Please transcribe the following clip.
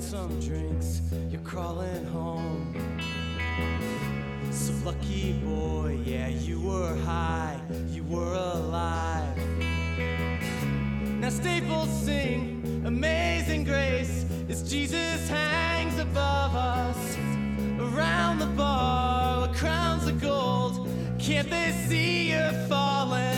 some drinks, you're crawling home. So lucky boy, yeah, you were high, you were alive. Now Staples sing Amazing Grace as Jesus hangs above us. Around the bar with crowns of gold, can't they see you're falling?